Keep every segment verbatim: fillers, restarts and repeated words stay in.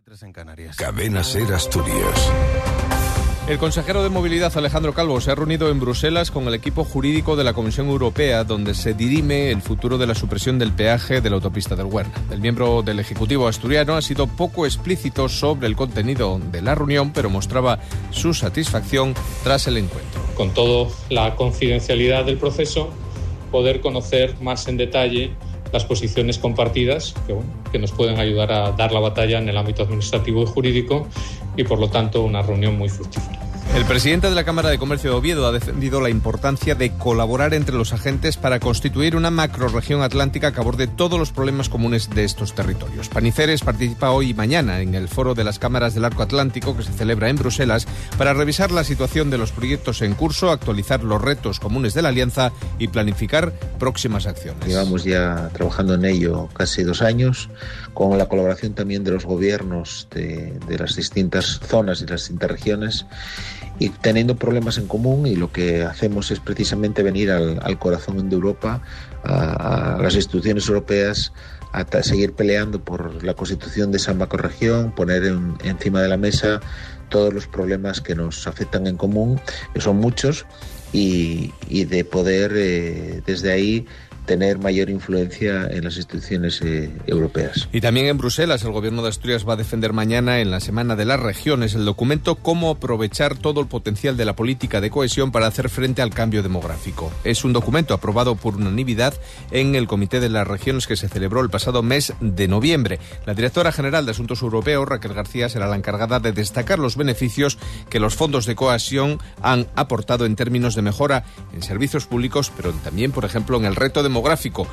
Tres en Canarias. Cadena Ser Asturias. El consejero de Movilidad, Alejandro Calvo, se ha reunido en Bruselas con el equipo jurídico de la Comisión Europea, donde se dirime el futuro de la supresión del peaje de la autopista del Huerna. El miembro del Ejecutivo asturiano ha sido poco explícito sobre el contenido de la reunión, pero mostraba su satisfacción tras el encuentro. Con toda la confidencialidad del proceso, poder conocer más en detalle las posiciones compartidas que, bueno, que nos pueden ayudar a dar la batalla en el ámbito administrativo y jurídico y, por lo tanto, una reunión muy fructífera. El presidente de la Cámara de Comercio de Oviedo ha defendido la importancia de colaborar entre los agentes para constituir una macrorregión atlántica que aborde todos los problemas comunes de estos territorios. Paniceres participa hoy y mañana en el Foro de las Cámaras del Arco Atlántico, que se celebra en Bruselas, para revisar la situación de los proyectos en curso, actualizar los retos comunes de la alianza y planificar próximas acciones. Llevamos ya trabajando en ello casi dos años, con la colaboración también de los gobiernos de, de las distintas zonas y las distintas regiones, y teniendo problemas en común, y lo que hacemos es precisamente venir al, al corazón de Europa, a, a las instituciones europeas, a ta, seguir peleando por la constitución de esa macrorregión, poner en, encima de la mesa todos los problemas que nos afectan en común, que son muchos, y, y de poder eh, desde ahí tener mayor influencia en las instituciones eh, europeas. Y también en Bruselas, el Gobierno de Asturias va a defender mañana, en la Semana de las Regiones, el documento Cómo aprovechar todo el potencial de la política de cohesión para hacer frente al cambio demográfico. Es un documento aprobado por unanimidad en el Comité de las Regiones, que se celebró el pasado mes de noviembre. La directora general de Asuntos Europeos, Raquel García, será la encargada de destacar los beneficios que los fondos de cohesión han aportado en términos de mejora en servicios públicos, pero también, por ejemplo, en el reto demográfico.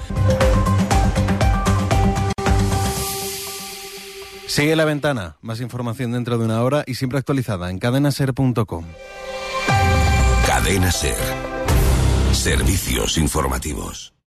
Sigue La Ventana. Más información dentro de una hora y siempre actualizada en cadena ser punto com. Cadena Ser. Servicios informativos.